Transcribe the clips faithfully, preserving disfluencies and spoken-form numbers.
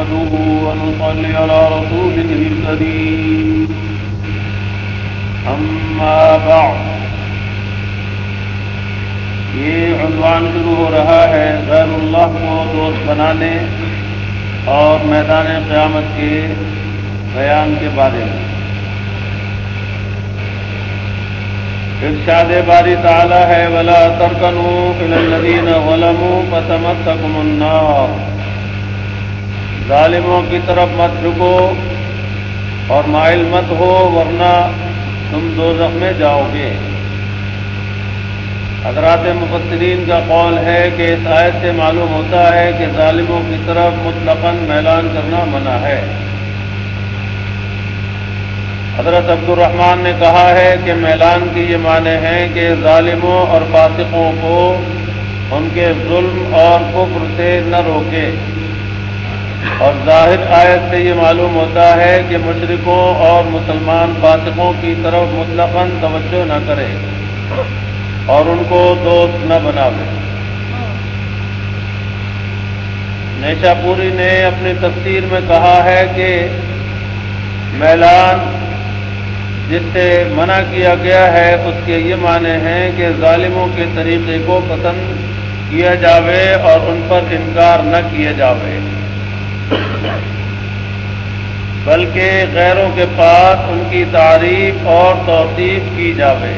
نحمده ونصلي على رسوله الكريم أما بعد یہ عنوان شروع ہو رہا ہے غیر اللہ کو دوست بنانے اور میدان قیامت کے بیان کے بارے میں۔ ارشاد باری تعالی ہے وَلَا تَرْكَنُوا إِلَى الَّذِينَ ظَلَمُوا فَتَمَسَّكُمُ النَّارُ، ظالموں کی طرف مت جھکو اور مائل مت ہو ورنہ تم دوزخ میں جاؤ گے۔ حضرات مفسرین کا قول ہے کہ اس آیت سے معلوم ہوتا ہے کہ ظالموں کی طرف مطلقاً میلان کرنا منع ہے۔ حضرت عبد الرحمن نے کہا ہے کہ میلان کی یہ معنی ہے کہ ظالموں اور فاسقوں کو ان کے ظلم اور کفر سے نہ روکے، اور ظاہر آیت سے یہ معلوم ہوتا ہے کہ مشرکوں اور مسلمان فاسقوں کی طرف مطلقاً توجہ نہ کرے اور ان کو دوست نہ بناوے۔ نیشا پوری نے اپنی تفسیر میں کہا ہے کہ میلان جس سے منع کیا گیا ہے اس کے یہ معنی ہیں کہ ظالموں کے طریقے کو پسند کیا جاوے اور ان پر انکار نہ کیا جاوے، بلکہ غیروں کے پاس ان کی تعریف اور توصیف کی جاوے،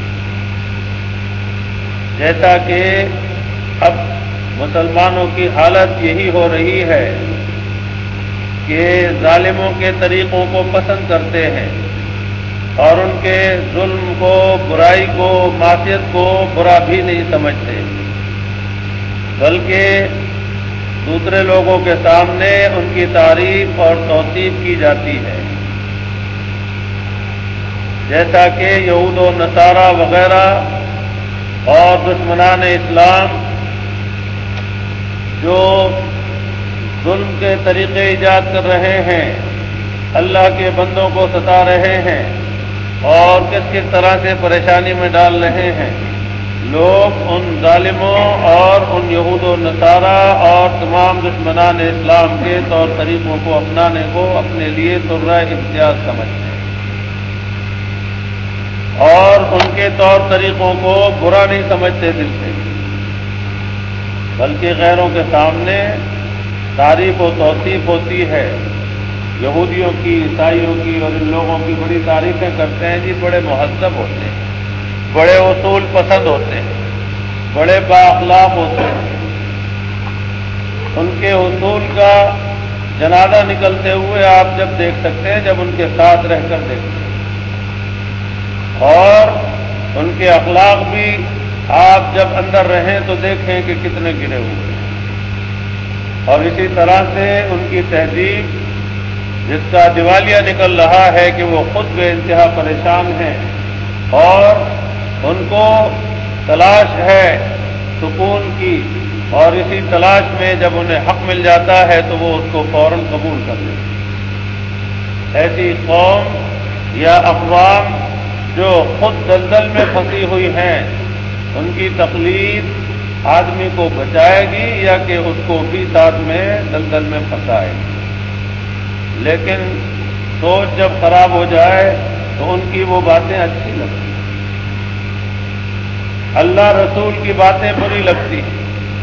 جیسا کہ اب مسلمانوں کی حالت یہی ہو رہی ہے کہ ظالموں کے طریقوں کو پسند کرتے ہیں اور ان کے ظلم کو، برائی کو، معصیت کو برا بھی نہیں سمجھتے، بلکہ دوسرے لوگوں کے سامنے ان کی تعریف اور توصیف کی جاتی ہے، جیسا کہ یہود و نصارہ وغیرہ اور دشمنان اسلام جو ظلم کے طریقے ایجاد کر رہے ہیں، اللہ کے بندوں کو ستا رہے ہیں اور کس کس طرح سے پریشانی میں ڈال رہے ہیں، لوگ ان ظالموں اور ان یہود و نصارہ اور تمام دشمنان اسلام کے طور طریقوں کو اپنانے کو اپنے لیے طرح امتیاز سمجھتے ہیں اور ان کے طور طریقوں کو برا نہیں سمجھتے دل سے، بلکہ غیروں کے سامنے تعریف و توصیف ہوتی ہے۔ یہودیوں کی، عیسائیوں کی اور ان لوگوں کی بڑی تعریفیں کرتے ہیں، جی بڑے مہذب ہوتے ہیں، بڑے اصول پسند ہوتے ہیں، بڑے بااخلاق ہوتے ہیں۔ ان کے اصول کا جنازہ نکلتے ہوئے آپ جب دیکھ سکتے ہیں جب ان کے ساتھ رہ کر دیکھتے ہیں، اور ان کے اخلاق بھی آپ جب اندر رہیں تو دیکھیں کہ کتنے گرے ہوئے ہیں، اور اسی طرح سے ان کی تہذیب جس کا دیوالیہ نکل رہا ہے کہ وہ خود بے انتہا پریشان ہیں اور ان کو تلاش ہے سکون کی، اور اسی تلاش میں جب انہیں حق مل جاتا ہے تو وہ اس کو فوراً قبول کر لیتے ہیں۔ ایسی قوم یا اقوام جو خود دلدل میں پھنسی ہوئی ہیں، ان کی تقلید آدمی کو بچائے گی یا کہ اس کو بھی ساتھ میں دلدل میں پھنسائے گی، لیکن سوچ جب خراب ہو جائے تو ان کی وہ باتیں اچھی لگتی ہیں، اللہ رسول کی باتیں بری لگتی ہیں،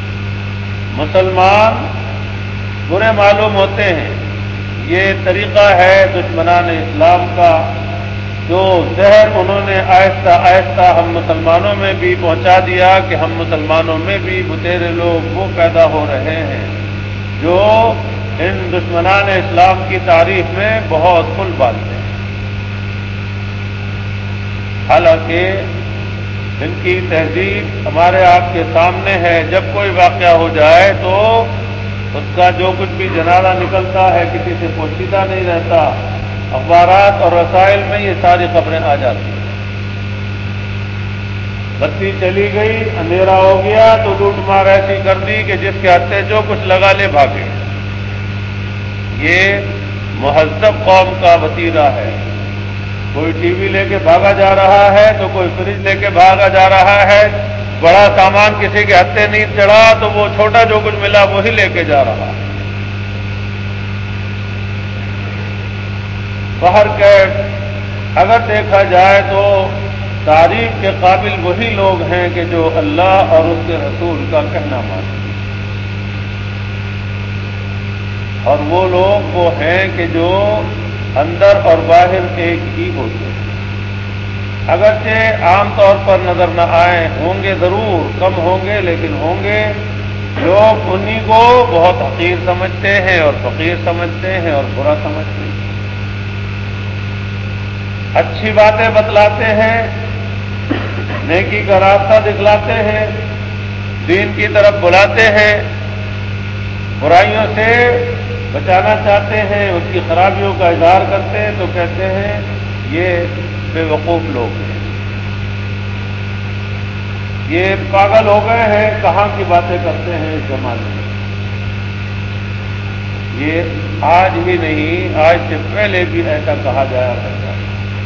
مسلمان برے معلوم ہوتے ہیں۔ یہ طریقہ ہے دشمنان اسلام کا، جو زہر انہوں نے آہستہ آہستہ ہم مسلمانوں میں بھی پہنچا دیا کہ ہم مسلمانوں میں بھی بتیرے لوگ وہ پیدا ہو رہے ہیں جو ان دشمنان اسلام کی تعریف میں بہت پھل باندھتے ہیں، حالانکہ ان کی تہذیب ہمارے آپ کے سامنے ہے۔ جب کوئی واقعہ ہو جائے تو اس کا جو کچھ بھی جنازہ نکلتا ہے کسی سے پوشیدہ نہیں رہتا، اخبارات اور رسائل میں یہ ساری خبریں آ جاتی ہیں۔ بتی چلی گئی، اندھیرا ہو گیا تو لوٹ مار ایسی کر دی کہ جس کے ہاتھ سے جو کچھ لگا لے بھاگے۔ یہ مہذب قوم کا وتیرہ ہے۔ کوئی ٹی وی لے کے بھاگا جا رہا ہے تو کوئی فریج لے کے بھاگا جا رہا ہے، بڑا سامان کسی کے ہاتھ سے نہیں چڑھا تو وہ چھوٹا جو کچھ ملا وہی لے کے جا رہا ہے۔ باہر کیف اگر دیکھا جائے تو تعریف کے قابل وہی لوگ ہیں کہ جو اللہ اور اس کے رسول کا کہنا مانتے ہیں، اور وہ لوگ وہ ہیں کہ جو اندر اور باہر ایک ہی ہوتے ہیں، اگرچہ عام طور پر نظر نہ آئے، ہوں گے ضرور، کم ہوں گے لیکن ہوں گے، لوگ انہی کو بہت حقیر سمجھتے ہیں اور فقیر سمجھتے ہیں اور برا سمجھتے ہیں، اچھی باتیں بتلاتے ہیں، نیکی کا راستہ دکھلاتے ہیں، دین کی طرف بلاتے ہیں، برائیوں سے بچانا چاہتے ہیں، اس کی خرابیوں کا اظہار کرتے ہیں تو کہتے ہیں یہ بے وقوف لوگ ہیں، یہ پاگل ہو گئے ہیں، کہاں کی باتیں کرتے ہیں اس زمانے میں۔ یہ آج ہی نہیں، آج سے پہلے بھی ایسا کہا جایا کرتا ہے،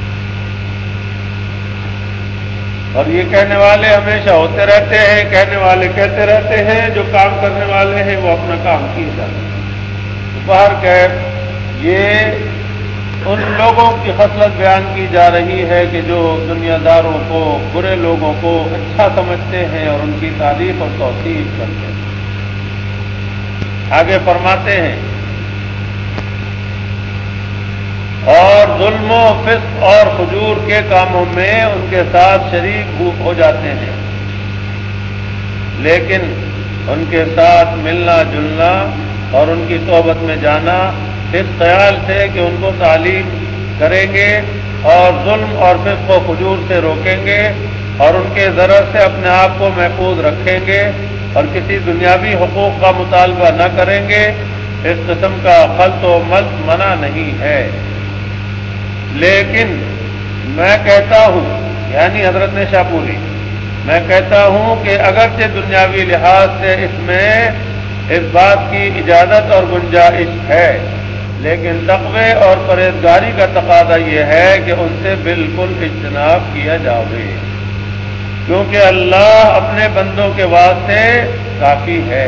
اور یہ کہنے والے ہمیشہ ہوتے رہتے ہیں، کہنے والے کہتے رہتے ہیں، جو کام کرنے والے ہیں وہ اپنا کام کیے جاتے ہیں۔ باہر کیف یہ ان لوگوں کی خصلت بیان کی جا رہی ہے کہ جو دنیا داروں کو، برے لوگوں کو اچھا سمجھتے ہیں اور ان کی تعریف اور توصیف کرتے ہیں۔ آگے فرماتے ہیں اور ظلم و فسق اور فجور کے کاموں میں ان کے ساتھ شریک ہو جاتے ہیں، لیکن ان کے ساتھ ملنا جلنا اور ان کی صحبت میں جانا اس خیال سے کہ ان کو تعلیم کریں گے اور ظلم اور فسق و فجور سے روکیں گے اور ان کے ضرر سے اپنے آپ کو محفوظ رکھیں گے اور کسی دنیاوی حقوق کا مطالبہ نہ کریں گے، اس قسم کا خلط و ملط منع نہیں ہے۔ لیکن میں کہتا ہوں، یعنی حضرت نشاپوری، میں کہتا ہوں کہ اگرچہ دنیاوی لحاظ سے اس میں اس بات کی اجازت اور گنجائش ہے، لیکن تقوی اور پرہیزگاری کا تقاضا یہ ہے کہ ان سے بالکل اجتناب کیا جاوے، کیونکہ اللہ اپنے بندوں کے واسطے کافی ہے،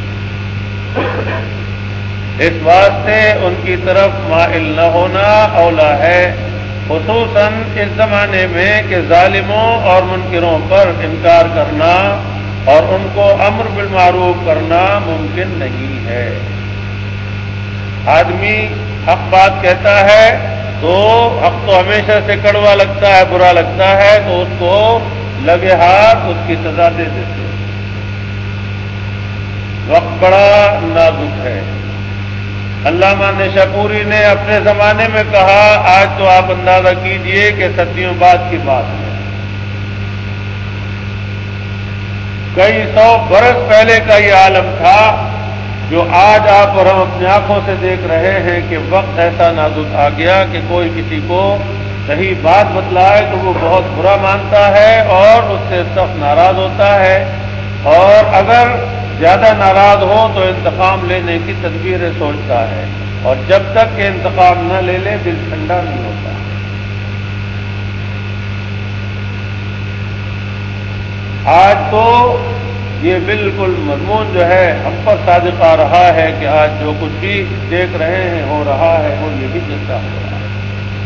اس واسطے ان کی طرف مائل نہ ہونا اولا ہے، خصوصاً اس زمانے میں کہ ظالموں اور منکروں پر انکار کرنا اور ان کو امر بالمعروف کرنا ممکن نہیں ہے۔ آدمی حق بات کہتا ہے تو حق تو ہمیشہ سے کڑوا لگتا ہے، برا لگتا ہے، تو اس کو لگے ہاتھ اس کی سزا دے دیتے ہیں۔ وقت بڑا نازک ہے۔ علامہ نشاپوری نے اپنے زمانے میں کہا، آج تو آپ اندازہ کیجئے کہ صدیوں بعد کی بات ہے، کئی سو برس پہلے کا یہ عالم تھا جو آج آپ اور ہم اپنی آنکھوں سے دیکھ رہے ہیں کہ وقت ایسا نازک آ گیا کہ کوئی کسی کو صحیح بات بتلائے تو وہ بہت برا مانتا ہے اور اس سے سخت ناراض ہوتا ہے، اور اگر زیادہ ناراض ہو تو انتقام لینے کی تدبیریں سوچتا ہے، اور جب تک کہ انتقام نہ لے لے دل ٹھنڈا نہیں ہوتا۔ آج تو یہ بالکل مضمون جو ہے ہم پر صادق آ رہا ہے کہ آج جو کچھ بھی دیکھ رہے ہیں ہو رہا ہے وہ یہی جیسا ہو رہا ہے۔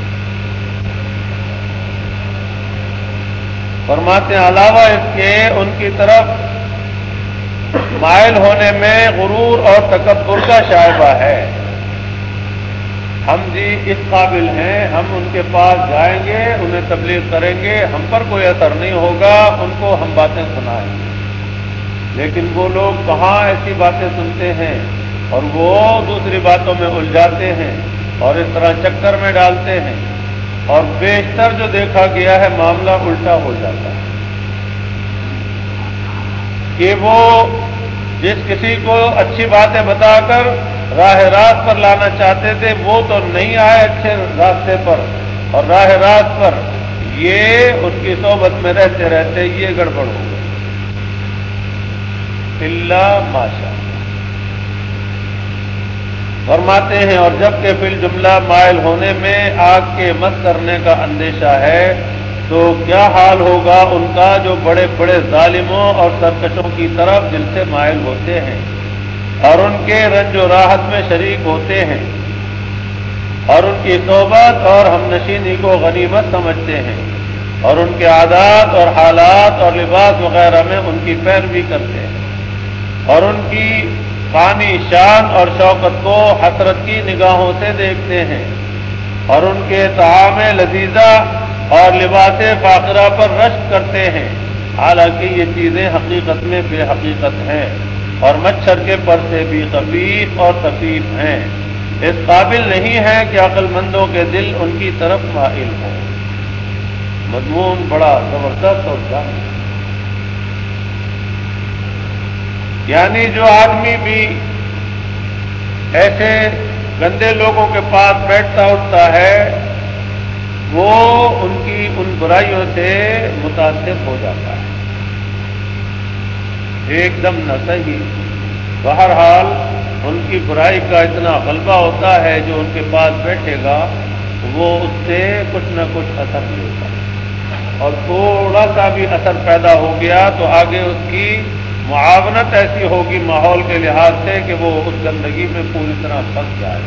فرماتے ہیں علاوہ اس کے ان کی طرف مائل ہونے میں غرور اور تکبر کا شائبہ ہے۔ ہم جی اس قابل ہیں، ہم ان کے پاس جائیں گے، انہیں تبلیغ کریں گے، ہم پر کوئی اثر نہیں ہوگا، ان کو ہم باتیں سنائیں گے، لیکن وہ لوگ کہاں ایسی باتیں سنتے ہیں اور وہ دوسری باتوں میں الجھاتے ہیں اور اس طرح چکر میں ڈالتے ہیں، اور بیشتر جو دیکھا گیا ہے معاملہ الٹا ہو جاتا ہے کہ وہ جس کسی کو اچھی باتیں بتا کر راہ راست پر لانا چاہتے تھے وہ تو نہیں آئے اچھے راستے پر، اور راہ راست پر یہ اس کی صحبت میں رہتے رہتے یہ گڑبڑ ہو گئی، اللہ ماشاء۔ فرماتے ہیں اور جبکہ فی الجملہ مائل ہونے میں آگ کے مس کرنے کا اندیشہ ہے تو کیا حال ہوگا ان کا جو بڑے بڑے ظالموں اور سرکشوں کی طرف دل سے مائل ہوتے ہیں اور ان کے رنج و راحت میں شریک ہوتے ہیں اور ان کی صحبت اور ہم نشینی کو غنیمت سمجھتے ہیں اور ان کے عادات اور حالات اور لباس وغیرہ میں ان کی پیروی کرتے ہیں اور ان کی فانی شان اور شوکت کو حسرت کی نگاہوں سے دیکھتے ہیں اور ان کے طعام لذیذہ اور لباس فاخرہ پر رشک کرتے ہیں، حالانکہ یہ چیزیں حقیقت میں بے حقیقت ہیں اور مچھر کے پر سے بھی خفیف اور خفیف ہیں، اس قابل نہیں ہے کہ عقل مندوں کے دل ان کی طرف مائل ہوں۔ مضمون بڑا زبردست اور جامع، یعنی جو آدمی بھی ایسے گندے لوگوں کے پاس بیٹھتا اٹھتا ہے وہ ان کی ان برائیوں سے متاثر ہو جاتا ہے، ایک دم نہ صحیح، بہرحال ان کی برائی کا اتنا غلبہ ہوتا ہے جو ان کے پاس بیٹھے گا وہ اس سے کچھ نہ کچھ اثر لے گا، اور تھوڑا سا بھی اثر پیدا ہو گیا تو آگے اس کی معاونت ایسی ہوگی ماحول کے لحاظ سے کہ وہ اس گندگی میں پوری طرح پھنس جائے۔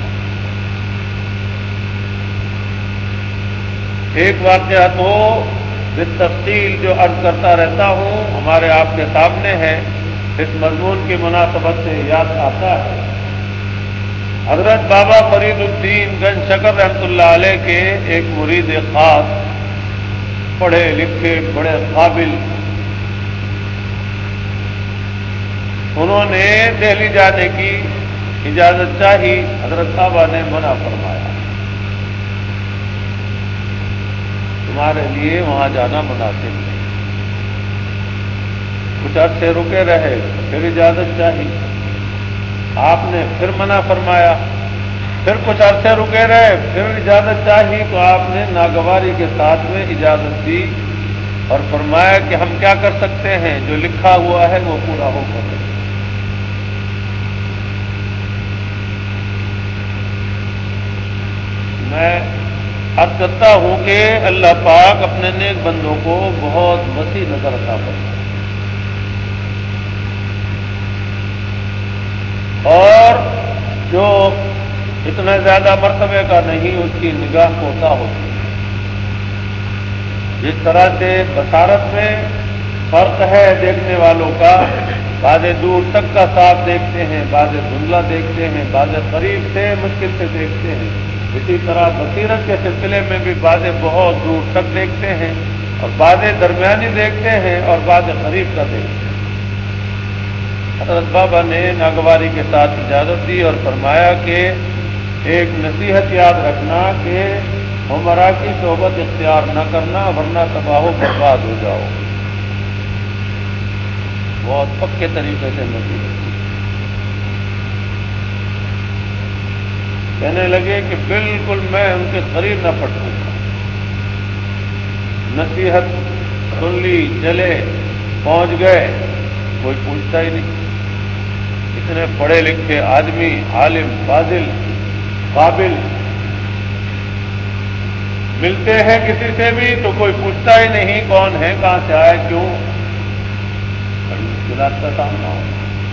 ایک واقعہ تو بالتفصیل جو عرض کرتا رہتا ہوں ہمارے آپ کے سامنے ہے، اس مضمون کی مناسبت سے یاد آتا ہے۔ حضرت بابا فرید الدین گنج شکر رحمۃ اللہ علیہ کے ایک مرید خاص، پڑھے لکھے بڑے قابل، انہوں نے دہلی جانے کی اجازت چاہی، حضرت بابا نے منع فرمایا، تمہارے لیے وہاں جانا مناسب نہیں۔ کچھ عرصے رکے رہے، پھر اجازت چاہی، آپ نے پھر منع فرمایا، پھر کچھ عرصے رکے رہے، پھر اجازت چاہی تو آپ نے ناگواری کے ساتھ میں اجازت دی اور فرمایا کہ ہم کیا کر سکتے ہیں، جو لکھا ہوا ہے وہ پورا ہو کر رہے۔ میں عرض کرتا ہوں کہ اللہ پاک اپنے نیک بندوں کو بہت وسیع نظر عطا فرمائے، اور جو اتنا زیادہ مرتبے کا نہیں اس کی نگاہ کوتا ہوتی ہے۔ جس طرح سے بصارت میں فرق ہے دیکھنے والوں کا، بعض دور تک کا صاف دیکھتے ہیں، بعض دھندلا دیکھتے ہیں، بعض قریب سے مشکل سے دیکھتے ہیں، اسی طرح بصیرت کے سلسلے میں بھی بعض بہت دور تک دیکھتے ہیں اور بعض درمیانی دیکھتے ہیں اور بعض قریب کا دیکھتے ہیں۔ حضرت بابا نے ناگواری کے ساتھ اجازت دی اور فرمایا کہ ایک نصیحت یاد رکھنا کہ عمرا کی صحبت اختیار نہ کرنا ورنہ تباہ و برباد ہو جاؤ۔ بہت پکے طریقے سے نصیحت کی، کہنے لگے کہ بالکل میں ان کے قریب نہ پٹوں، نصیحت سن لی، چلے پہنچ گئے، کوئی پوچھتا ہی نہیں، اتنے پڑھے لکھے آدمی، عالم فاضل قابل، ملتے ہیں کسی سے بھی تو کوئی پوچھتا ہی نہیں کون ہے، کہاں سے آئے، کیوں، بڑی مشکلات کا سامنا ہوتا،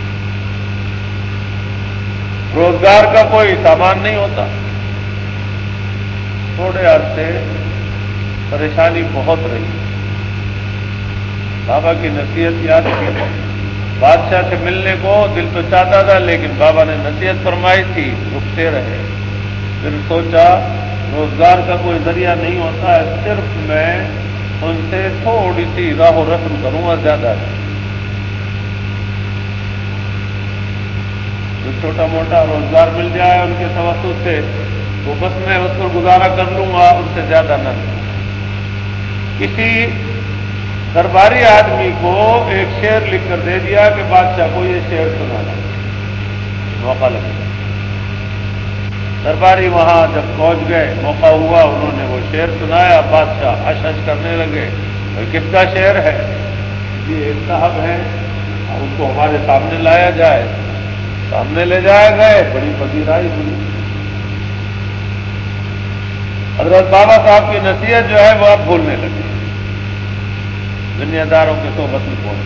روزگار کا کوئی سامان نہیں ہوتا، تھوڑے عرصے پریشانی بہت رہی، بابا کی نصیحت یاد کی، بادشاہ سے ملنے کو دل تو چاہتا تھا لیکن بابا نے نصیحت فرمائی تھی، رکتے رہے، پھر سوچا روزگار کا کوئی ذریعہ نہیں ہوتا ہے، صرف میں ان سے تھوڑی سی راہ و رسم کروں اور زیادہ نہیں، جو چھوٹا موٹا روزگار مل جائے ان کے توسط سے تو بس میں اس پر گزارا کر لوں گا، ان سے زیادہ نہ لوں۔ کسی درباری آدمی کو ایک شعر لکھ کر دے دیا کہ بادشاہ کو یہ شعر سنانا، موقع لگے، درباری وہاں جب پہنچ گئے، موقع ہوا، انہوں نے وہ شعر سنایا، بادشاہ ہش ہش کرنے لگے، کس کا شعر ہے؟ یہ ایک صاحب ہیں، ان کو ہمارے سامنے لایا جائے، سامنے لے جائے گئے، بڑی پذیرائی ہوئی، حضرت بابا صاحب کی نصیحت جو ہے وہ اب بھولنے لگے، دنیا داروں کے صحبت میں پہنچ،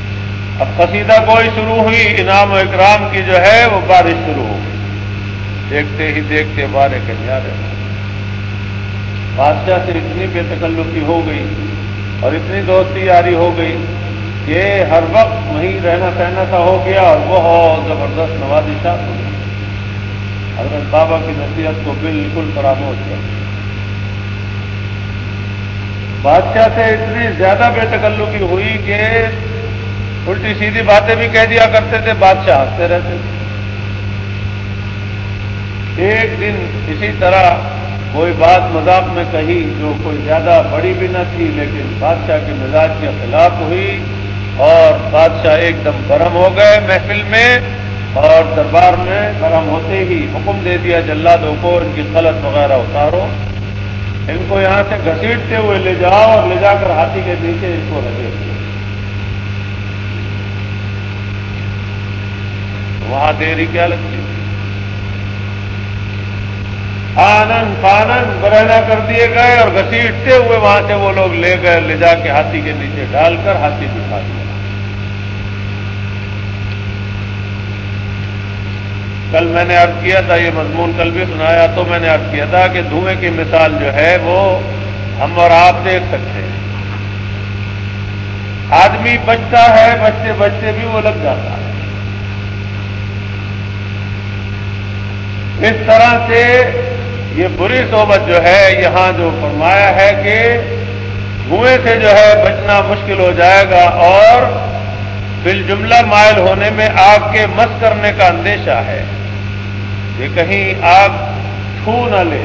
اب قصیدہ کوئی شروع ہوئی، انعام و اکرام کی جو ہے وہ بارش شروع ہو گئی، دیکھتے ہی دیکھتے بارے کے جا رہے بادشاہ سے اتنی بے تکلفی ہو گئی اور اتنی دوستی یاری ہو گئی کہ ہر وقت وہیں رہنا سہنا سا ہو گیا اور بہت زبردست نوازی شاہ ہو گئی. حضرت بابا کی نصیحت کو بالکل فراموش کر دیا. بادشاہ سے اتنی زیادہ بے تکلفی ہوئی کہ الٹی سیدھی باتیں بھی کہہ دیا کرتے تھے، بادشاہ ہنستے رہتے تھے. ایک دن اسی طرح کوئی بات مذاق میں کہی جو کوئی زیادہ بڑی بھی نہ تھی، لیکن بادشاہ کے مزاج کے خلاف ہوئی اور بادشاہ ایک دم گرم ہو گئے محفل میں، اور دربار میں گرم ہوتے ہی حکم دے دیا جلادوں کو ان کی خلط وغیرہ اتارو، ان کو یہاں سے گھسیٹتے ہوئے لے جاؤ اور لے جا کر ہاتھی کے نیچے ان کو رکھے. وہاں دیری کیا لگتی؟ آنن فانن برہنا کر دیے گئے اور گھسیٹتے ہوئے وہاں سے وہ لوگ لے گئے، لے جا کے ہاتھی کے نیچے ڈال کر ہاتھی بٹھا دیا. کل میں نے عرض کیا تھا، یہ مضمون کل بھی سنایا تو میں نے عرض کیا تھا کہ دھوئیں کی مثال جو ہے وہ ہم اور آپ دیکھ سکتے ہیں. آدمی بچتا ہے، بچتے بچتے بھی وہ لگ جاتا ہے. اس طرح سے یہ بری صحبت جو ہے یہاں جو فرمایا ہے کہ دھوئیں سے جو ہے بچنا مشکل ہو جائے گا اور بالجملہ مائل ہونے میں آگ کے مس کرنے کا اندیشہ ہے کہ کہیں آگ چھو نہ لے،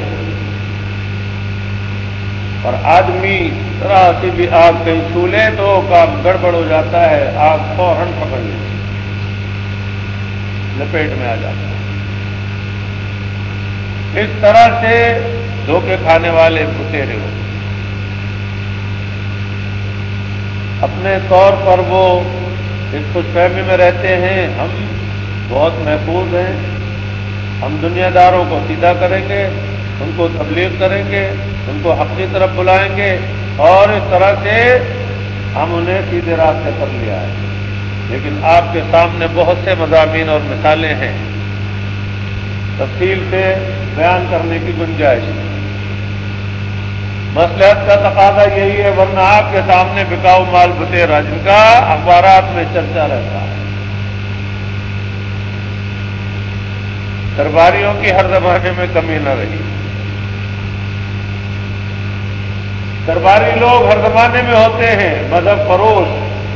اور آدمی ذرا سی بھی آگ کہیں چھو لے تو کام گڑبڑ ہو جاتا ہے، آگ فوراً پکڑ لیتی ہے، لپیٹ میں آ جاتا ہے. اس طرح سے دھوکے کھانے والے بتیرے ہو اپنے طور پر وہ اس خوش فہمی میں رہتے ہیں ہم بہت محفوظ ہیں، ہم دنیا داروں کو سیدھا کریں گے، ان کو تبلیغ کریں گے، ان کو حق کی طرف بلائیں گے، اور اس طرح سے ہم انہیں سیدھے راستے پر لے آئیں. لیکن آپ کے سامنے بہت سے مضامین اور مثالیں ہیں، تفصیل سے بیان کرنے کی گنجائش ہے. مصلحت کا تقاضا یہی ہے، ورنہ آپ کے سامنے بکاؤ مال بتیرا جن کا اخبارات میں چرچا رہتا ہے. درباریوں کی ہر زمانے میں کمی نہ رہی. درباری لوگ ہر زمانے میں ہوتے ہیں مذہب فروش،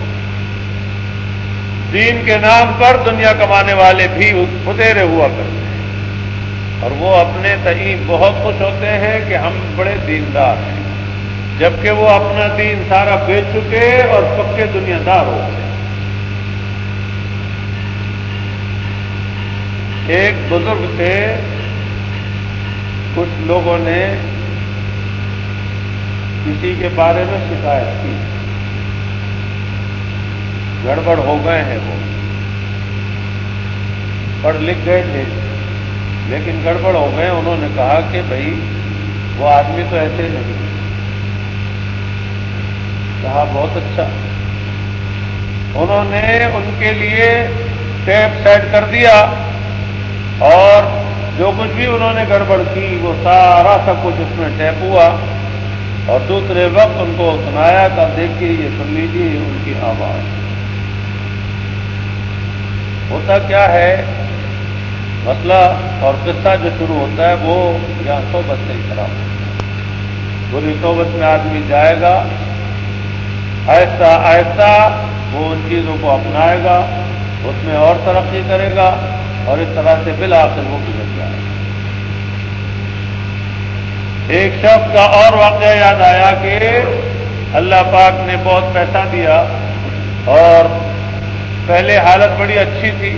دین کے نام پر دنیا کمانے والے بھی بتیرے ہوا کرتے ہیں، اور وہ اپنے تئیں بہت خوش ہوتے ہیں کہ ہم بڑے دیندار ہیں، جبکہ وہ اپنا دین سارا بیچ چکے اور پکے دنیا دار ہو گئے. ایک بزرگ سے کچھ لوگوں نے کسی کے بارے میں شکایت کی، گڑبڑ ہو گئے ہیں، وہ پڑھ لکھ گئے تھے لیکن گڑبڑ ہو گئے. انہوں نے کہا کہ بھائی وہ آدمی تو ایسے نہیں. کہا بہت اچھا. انہوں نے ان کے لیے ٹیپ سیٹ کر دیا اور جو کچھ بھی انہوں نے گڑبڑ کی وہ سارا سب کچھ اس میں ٹیپ ہوا، اور دوسرے وقت ان کو سنایا کہ دیکھیے یہ سن لیجیے ان کی آواز. ہوتا کیا ہے، مسئلہ اور قصہ جو شروع ہوتا ہے وہ یہاں صحبت سے ہی خراب ہوتا ہے. بری صحبت میں آدمی جائے گا، آہستہ آہستہ وہ ان چیزوں کو اپنائے گا، اس میں اور ترقی کرے گا، اور اس طرح سے بالآخر وہ گزر جائے گا. ایک شخص کا اور واقعہ یاد آیا کہ اللہ پاک نے بہت پیسہ دیا اور پہلے حالت بڑی اچھی تھی،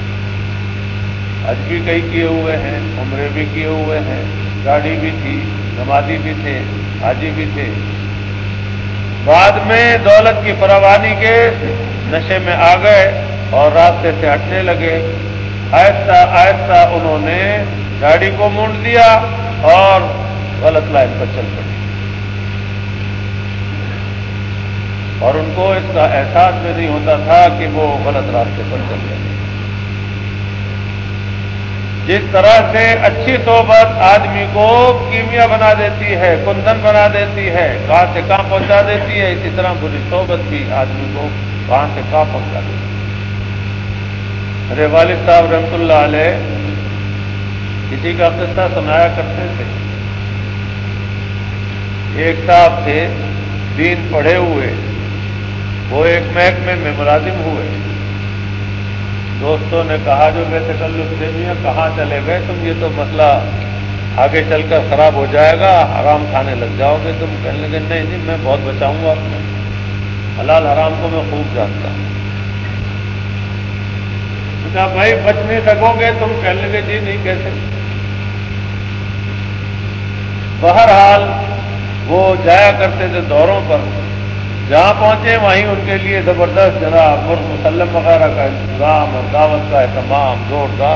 حج بھی کئی کیے ہوئے ہیں، عمرے بھی کیے ہوئے ہیں، گاڑی بھی تھی، نمازی بھی تھے، حاجی بھی تھے. بعد میں دولت کی فراوانی کے نشے میں آ گئے اور راستے سے ہٹنے لگے. آہستہ آہستہ انہوں نے گاڑی کو مونڈ دیا اور غلط لائن پر چل پڑے، اور ان کو اس کا احساس بھی نہیں ہوتا تھا کہ وہ غلط راستے پر چل رہے ہیں. جس طرح سے اچھی صحبت آدمی کو کیمیا بنا دیتی ہے، کندن بنا دیتی ہے، کہاں سے کہاں پہنچا دیتی ہے، اسی طرح بری صحبت بھی آدمی کو کہاں سے کہاں پہنچا دیتی ہے۔ میرے والد صاحب رحمۃ اللہ علیہ کسی کا قصہ سنایا کرتے تھے۔ ایک صاحب تھے دین پڑھے ہوئے، وہ ایک محکمے میں ملازم ہوئے۔ دوستوں نے کہا جو بے تکلف سے میاں کہاں چلے گئے تم، یہ تو مسئلہ آگے چل کر خراب ہو جائے گا، حرام کھانے لگ جاؤ گے تم۔ کہنے لگے نہیں جی میں بہت بچاؤں گا اپنے، حلال حرام کو میں خوب جانتا ہوں۔ کہا بھائی بچ نہیں سکو گے تم؟ کہنے لگے جی نہیں کیسے۔ بہرحال وہ جایا کرتے تھے دوروں پر، جہاں پہنچے وہیں ان کے لیے زبردست جناب مرغ مسلم وغیرہ کا انتظام اور دعوت کا اہتمام زوردار،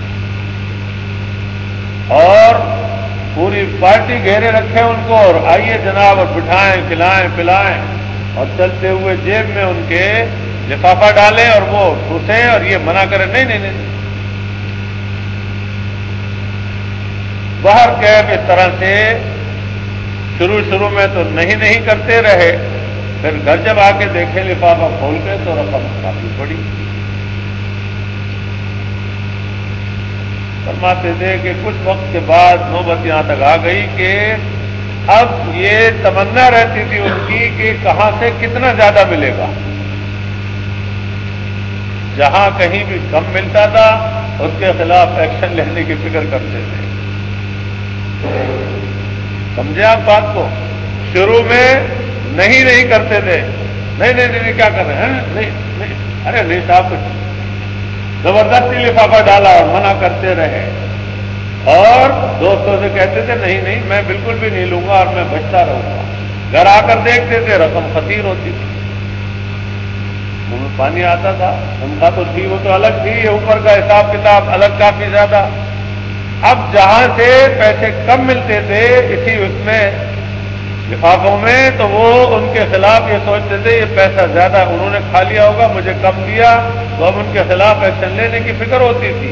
اور پوری پارٹی گھیرے رکھے ان کو، اور آئیے جناب اور بٹھائیں کھلائیں پلائیں، اور چلتے ہوئے جیب میں ان کے لفافہ ڈالیں اور وہ ٹھوسیں اور یہ منع کریں نہیں نہیں نہیں۔ باہر کیف اس طرح سے شروع شروع میں تو نہیں نہیں کرتے رہے، پھر گھر جب آ کے دیکھیں لفافہ کھول کے تو رقم کافی بڑی۔ فرماتے تھے کہ کچھ وقت کے بعد نوبت یہاں تک آ گئی کہ اب یہ تمنا رہتی تھی ان کی کہ کہاں سے کتنا زیادہ ملے گا۔ جہاں کہیں بھی کم ملتا تھا اس کے خلاف ایکشن لینے کی فکر کرتے تھے۔ سمجھے آپ بات کو؟ شروع میں نہیں نہیں کرتے تھے، نہیں نہیں نہیں کیا کر رہے ہیں، نہیں نہیں ارے نہیں صاحب کچھ، زبردستی لفافہ ڈالا اور منع کرتے رہے، اور دوستوں سے کہتے تھے نہیں نہیں میں بالکل بھی نہیں لوں گا اور میں بچتا رہوں گا۔ گھر آ کر دیکھتے تھے رقم خطیر ہوتی تھی، منہ میں پانی آتا تھا۔ تنخواہ تو تھی وہ تو الگ تھی، اوپر کا حساب کتاب الگ کافی زیادہ۔ اب جہاں سے پیسے کم ملتے تھے اسی اس میں لفافوں میں، تو وہ ان کے خلاف یہ سوچتے تھے یہ پیسہ زیادہ انہوں نے کھا لیا ہوگا، مجھے کم دیا، تو اب ان کے خلاف ایکشن لینے کی فکر ہوتی تھی۔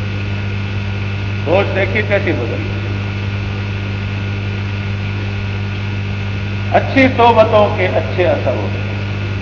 سوچ دیکھیے کیسی بدل گئی۔ اچھی صحبتوں کے اچھے اثر ہوتے ہیں،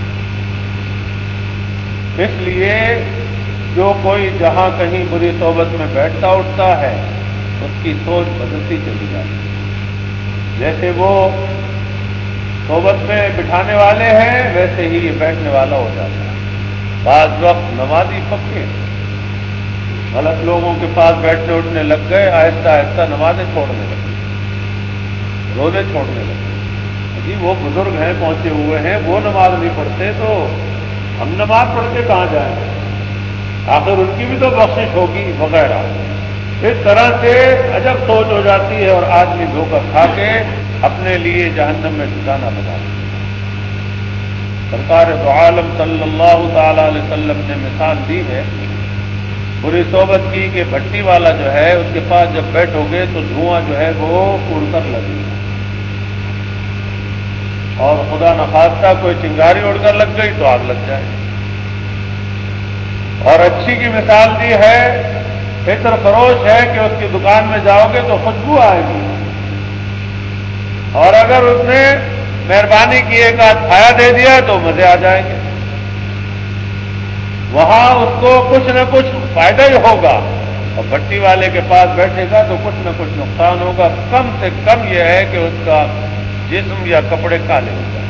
اس لیے جو کوئی جہاں کہیں بری صحبت میں بیٹھتا اٹھتا ہے اس کی سوچ بدلتی چلی جاتی ہے۔ جیسے وہ صحبت میں بٹھانے والے ہیں ویسے ہی یہ بیٹھنے والا ہو جاتا ہے۔ بعض وقت نمازی پکے غلط لوگوں کے پاس بیٹھنے اٹھنے لگ گئے، آہستہ آہستہ نمازیں چھوڑنے لگے، روزے چھوڑنے لگے۔ جی وہ بزرگ ہیں پہنچے ہوئے ہیں، وہ نماز نہیں پڑھتے تو ہم نماز پڑھ کے کہاں جائیں گے، آخر ان کی بھی تو بخشش ہوگی وغیرہ۔ اس طرح سے عجب سوچ ہو جاتی ہے اور آدمی دھوکہ کھا کے اپنے لیے جہنم میں ٹھکانہ بنا لیتا ہے۔ سرکار دو عالم صلی اللہ تعالی علیہ وسلم نے مثال دی ہے بری صحبت کی کہ بھٹی والا جو ہے اس کے پاس جب بیٹھو گے تو دھواں جو ہے وہ اڑ کر لگے گا، اور خدا نخواستہ کوئی چنگاری اڑ کر لگ گئی تو آگ لگ جائے۔ اور اچھی کی مثال دی ہے، عطر فروش ہے کہ اس کی دکان میں جاؤ گے تو خوشبو آئے گی، اور اگر اس نے مہربانی کی ایک آدھ کھایا دے دیا تو مزے آ جائیں گے۔ وہاں اس کو کچھ نہ کچھ فائدہ ہی ہوگا، اور بھٹی والے کے پاس بیٹھے گا تو کچھ نہ کچھ نقصان ہوگا۔ کم سے کم یہ ہے کہ اس کا جسم یا کپڑے کالے ہو جائیں۔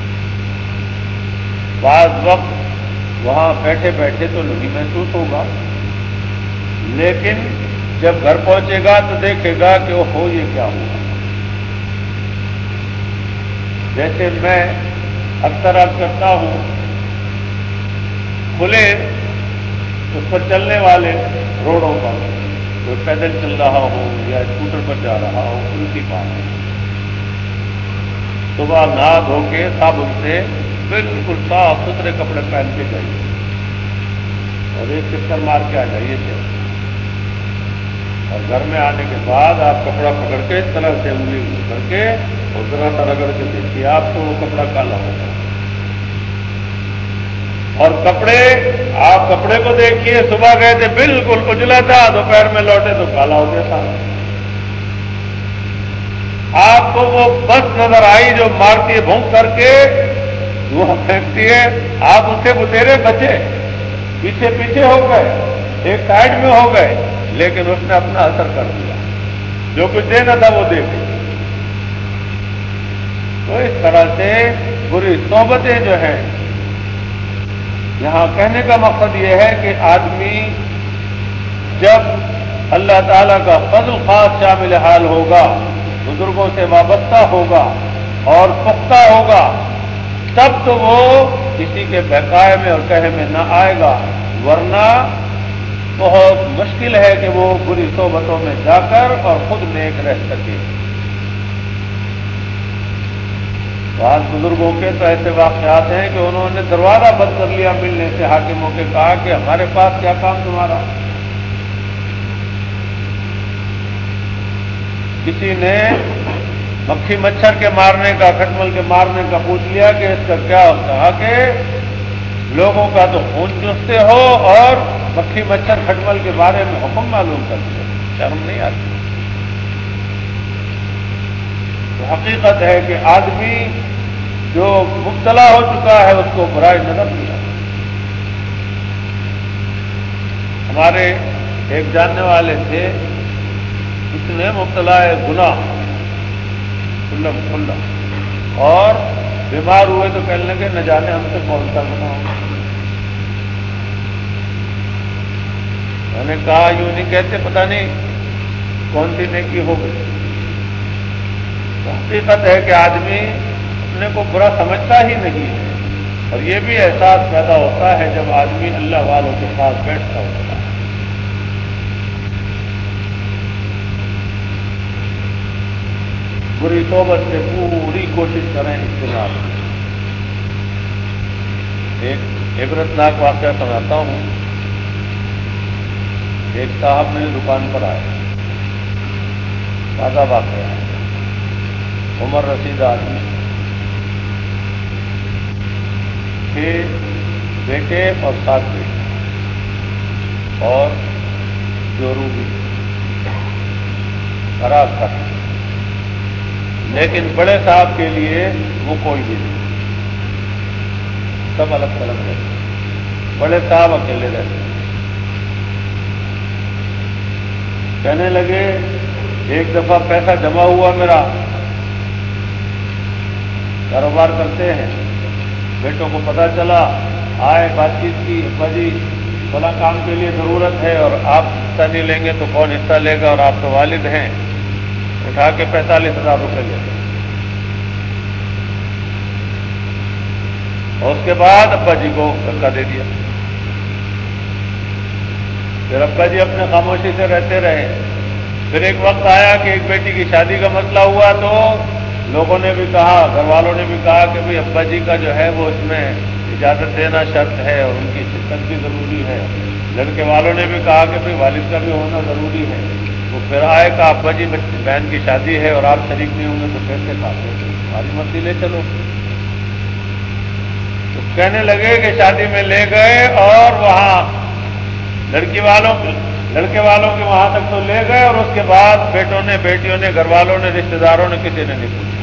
بعض وقت وہاں بیٹھے بیٹھے تو نہیں محسوس ہوگا، لیکن جب گھر پہنچے گا تو دیکھے گا کہ وہ ہو یہ کیا ہوا۔ جیسے میں اکثر عرض کرتا ہوں، کھلے اس پر چلنے والے روڈوں پر کوئی پیدل چل رہا ہو یا اسکوٹر پر جا رہا ہو، الٹی پار صبح نہا دھو کے صابن سے بالکل صاف ستھرے کپڑے پہن کے جائیے اور ایک چکر مار کے آ جائیے چل، اور گھر میں آنے کے بعد آپ کپڑا پکڑ کے اس طرح سے انگلی کر کے اور ذرا سا رگڑ کے دیکھیے، آپ کو وہ کپڑا کالا ہوگا۔ اور کپڑے، آپ کپڑے کو دیکھیے، صبح گئے تھے بالکل اجلا تھا، دوپہر میں لوٹے تو کالا ہو گیا تھا۔ آپ کو وہ بس نظر آئی جو مارتی ہے بھونک کر کے، وہ پھینکتی ہے، آپ اس سے بتیرے بچے، پیچھے پیچھے ہو گئے، ایک سائڈ میں ہو گئے، لیکن اس نے اپنا اثر کر دیا، جو کچھ دینا تھا وہ دے گئی۔ تو اس طرح سے بری صحبتیں جو ہیں، یہاں کہنے کا مقصد یہ ہے کہ آدمی جب اللہ تعالیٰ کا فضل خاص شامل حال ہوگا، بزرگوں سے وابستہ ہوگا اور پختہ ہوگا، تب تو وہ کسی کے بہکائے میں اور کہے میں نہ آئے گا، ورنہ بہت مشکل ہے کہ وہ بری صحبتوں میں جا کر اور خود نیک رہ سکے۔ بعض بزرگوں کے تو ایسے واقعات ہیں کہ انہوں نے دروازہ بند کر لیا ملنے سے، حاکموں کے کہا کہ ہمارے پاس کیا کام تمہارا۔ کسی نے مکھی مچھر کے مارنے کا، کھٹمل کے مارنے کا پوچھ لیا کہ اس کا کیا، کہا کہ لوگوں کا تو خون چوستے ہو اور مکھی مچھر کھٹمل کے بارے میں حکم معلوم کرتے ہو، شرم نہیں آتی؟ تو حقیقت ہے کہ آدمی جو مبتلا ہو چکا ہے اس کو برائی نظر نہیں آتی۔ ہمارے ایک جاننے والے تھے، اس نے مبتلا ہے گناہ کلم کھلا، اور بیمار ہوئے تو کہنے لگے نہ جانے ہم سے کون سا گناہ ہو۔ میں نے کہا یوں نہیں کہتے، پتہ نہیں کون سی نیکی ہو گئی۔ حقیقت ہے کہ آدمی اپنے کو برا سمجھتا ہی نہیں ہے، اور یہ بھی احساس پیدا ہوتا ہے جب آدمی اللہ والوں کے پاس بیٹھتا ہوتا ہے۔ بری صحبت سے پوری کوشش کریں اجتناب کی۔ ایک عبرتناک واقعہ سناتا ہوں۔ ایک صاحب میری دکان پر آئے، تازہ واقعہ ہے، عمر رسید آدمی، چھ بیٹے اور سات بیٹے اور جورو بھی خراب تھا، لیکن بڑے صاحب کے لیے وہ کوئی بھی نہیں، سب الگ الگ رہتے، بڑے صاحب اکیلے رہتے۔ کہنے لگے ایک دفعہ پیسہ جمع ہوا میرا، کاروبار کرتے ہیں، بیٹوں کو پتہ چلا، آئے بات چیت کی، ابا جی فلاں کام کے لیے ضرورت ہے اور آپ حصہ نہیں لیں گے تو کون حصہ لے گا، اور آپ تو والد ہیں، اٹھا کے پینتالیس ہزار روپے لے گئے۔ اور اس کے بعد ابا جی کو دھکا دے دیا۔ پھر ابا جی اپنے خاموشی سے رہتے رہے۔ پھر ایک وقت آیا کہ ایک بیٹی کی شادی کا مسئلہ ہوا، تو لوگوں نے بھی کہا، گھر والوں نے بھی کہا کہ بھئی ابا جی کا جو ہے وہ اس میں اجازت دینا شرط ہے اور ان کی شرکت بھی ضروری ہے۔ لڑکے والوں نے بھی کہا کہ بھئی والد کا بھی ہونا ضروری ہے۔ وہ پھر آئے کہا ابا جی بہن کی شادی ہے اور آپ شریک نہیں ہوں گے تو کیسے کھاتے ہیں، ہماری مرضی لے چلو۔ تو کہنے لگے کہ شادی میں لے گئے اور وہاں لڑکی والوں لڑکے والوں کے وہاں تک تو لے گئے، اور اس کے بعد بیٹوں نے، بیٹیوں نے، گھر والوں نے، رشتہ داروں نے، کسی نے نہیں پوچھا۔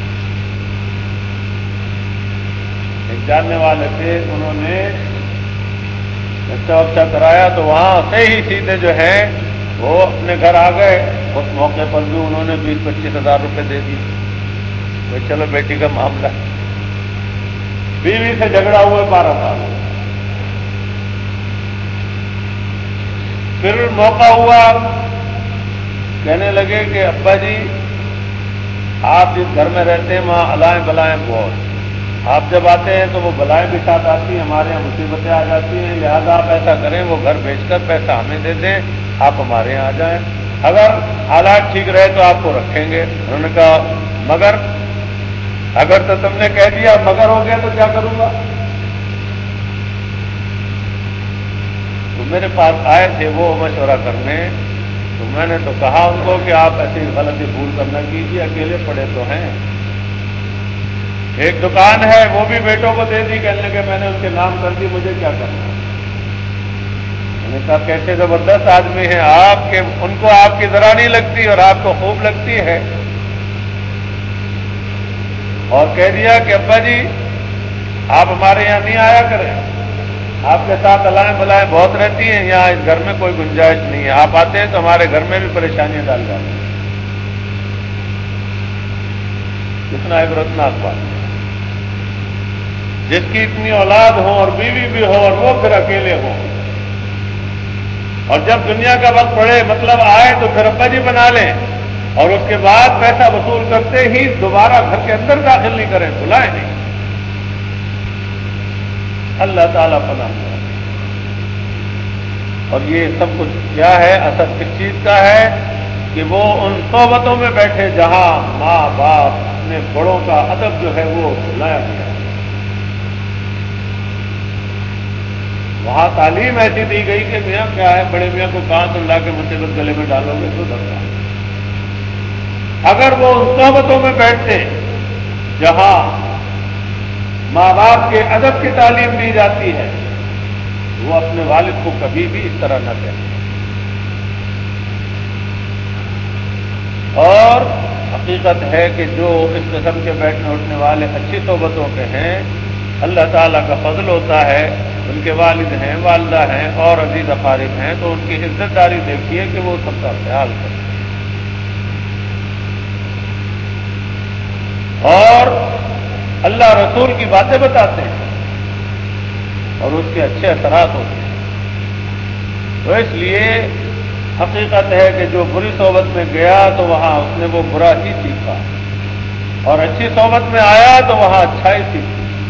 ایک جاننے والے تھے، انہوں نے اچھا اچھا کرایا تو وہاں سے ہی سیدھے جو ہے وہ اپنے گھر آ گئے۔ اس موقع پر بھی انہوں نے بیس پچیس ہزار روپے دے دیے، بھائی چلو بیٹی کا معاملہ۔ بیوی سے جھگڑا ہوئے بارہ سال، پھر موقع ہوا، کہنے لگے کہ ابا جی آپ جس گھر میں رہتے ہیں وہاں الائیں بلائیں بہت، آپ جب آتے ہیں تو وہ بلائیں بھی ساتھ آتی ہیں، ہمارے یہاں مصیبتیں آ جاتی ہیں، لہذا آپ ایسا کریں وہ گھر بیچ کر پیسہ ہمیں دے دیں، آپ ہمارے یہاں آ جائیں، اگر حالات ٹھیک رہے تو آپ کو رکھیں گے۔ انہوں نے کہا مگر اگر تو تم نے کہہ دیا مگر ہو گیا تو کیا کروں گا؟ تو میرے پاس آئے تھے وہ مشورہ کرنے، تو میں نے تو کہا ان کو کہ آپ ایسی غلطی بھول کر نہ کیجیے، اکیلے پڑے تو ہیں، ایک دکان ہے وہ بھی بیٹوں کو دے دی، کہنے لگے میں نے ان کے نام کر دی، مجھے کیا کرنا؟ میں نے کہا کیسے زبردست آدمی ہیں آپ کے، ان کو آپ کی ذرا نہیں لگتی اور آپ کو خوب لگتی ہے. اور کہہ دیا کہ ابا جی آپ ہمارے یہاں نہیں آیا کریں، آپ کے ساتھ الائیں بلائیں بہت رہتی ہیں، یہاں اس گھر میں کوئی گنجائش نہیں ہے، آپ آتے ہیں تو ہمارے گھر میں بھی پریشانیاں ڈال جاتی ہیں. کتنا عبرتناک بات ہے. جس کی اتنی اولاد ہو اور بیوی بھی ہو اور وہ پھر اکیلے ہوں، اور جب دنیا کا وقت پڑے مطلب آئے تو پھر ابا جی بنا لیں، اور اس کے بعد پیسہ وصول کرتے ہی دوبارہ گھر کے اندر داخل نہیں کریں، بلائیں نہیں. اللہ تعالیٰ پناہ کرے. اور یہ سب کچھ کیا ہے؟ اثر کس چیز کا ہے؟ کہ وہ ان صحبتوں میں بیٹھے جہاں ماں باپ اپنے بڑوں کا ادب جو ہے وہ بلایا گیا. وہاں تعلیم ایسی دی گئی کہ میاں کیا ہے، بڑے میاں کو کہاں تو لا کے مصیبت گلے میں ڈالو گے تو ڈرتا. اگر وہ ان صحبتوں میں بیٹھتے جہاں ماں باپ کے ادب کی تعلیم دی جاتی ہے، وہ اپنے والد کو کبھی بھی اس طرح نہ کہتے. اور حقیقت ہے کہ جو اس قسم کے بیٹھنے اٹھنے والے اچھی صحبتوں کے ہیں، اللہ تعالیٰ کا فضل ہوتا ہے، ان کے والد ہیں، والدہ ہیں اور عزیز اقارب ہیں، تو ان کی عزت داری دیکھیے کہ وہ سب کا خیال کریں اور اللہ رسول کی باتیں بتاتے ہیں اور اس کے اچھے اثرات ہوتے ہیں. تو اس لیے حقیقت ہے کہ جو بری صحبت میں گیا تو وہاں اس نے وہ برا ہی سیکھا، اور اچھی صحبت میں آیا تو وہاں اچھائی سیکھی.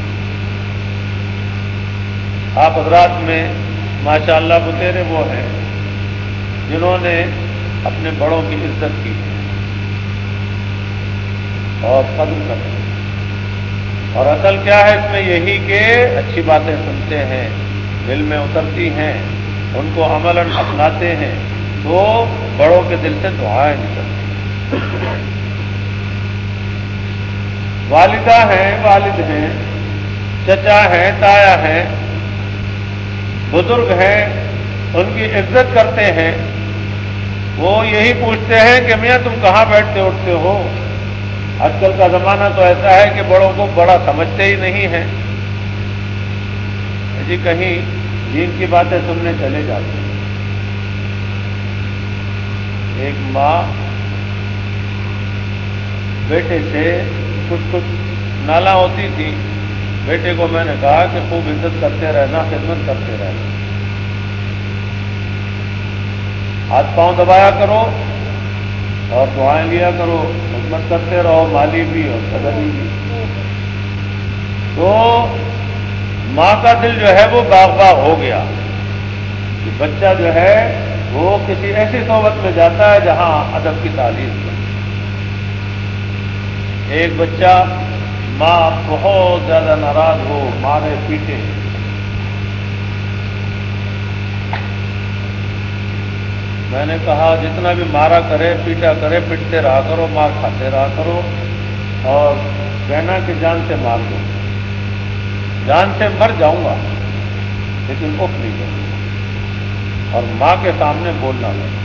آپ حضرات میں ماشاء اللہ بتیرے وہ ہیں جنہوں نے اپنے بڑوں کی عزت کی اور قدر کرتے ہیں. اور اصل کیا ہے اس میں یہی کہ اچھی باتیں سنتے ہیں، دل میں اترتی ہیں، ان کو عملاً اپناتے ہیں تو بڑوں کے دل سے دعائیں نکلتی ہیں. والدہ ہیں، والد ہیں، چچا ہیں، تایا ہیں، بزرگ ہیں، ان کی عزت کرتے ہیں. وہ یہی پوچھتے ہیں کہ میاں تم کہاں بیٹھتے اٹھتے ہو؟ آج کل کا زمانہ تو ایسا ہے کہ بڑوں کو بڑا سمجھتے ہی نہیں ہیں، جی کہیں دین کی باتیں سننے چلے جاتے ہیں. ایک ماں بیٹے سے کچھ کچھ نالا ہوتی تھی. بیٹے کو میں نے کہا کہ خوب عزت کرتے رہنا، خدمت کرتے رہنا، ہاتھ پاؤں دبایا کرو اور دعائیں لیا کرو، خدمت کرتے رہو، مالی بھی اور بدنی بھی. تو ماں کا دل جو ہے وہ باغ باغ ہو گیا کہ بچہ جو ہے وہ کسی ایسی صحبت میں جاتا ہے جہاں ادب کی تعلیم ہے. ایک بچہ ماں بہت زیادہ ناراض ہو، مارے پیٹے، میں نے کہا جتنا بھی مارا کرے پیٹا کرے پٹتے رہا کرو، مار کھاتے رہا کرو، اور کہنا کہ جان سے مار دو، جان سے مر جاؤں گا لیکن اف نہیں کروں گا، اور ماں کے سامنے بولنا نہیں.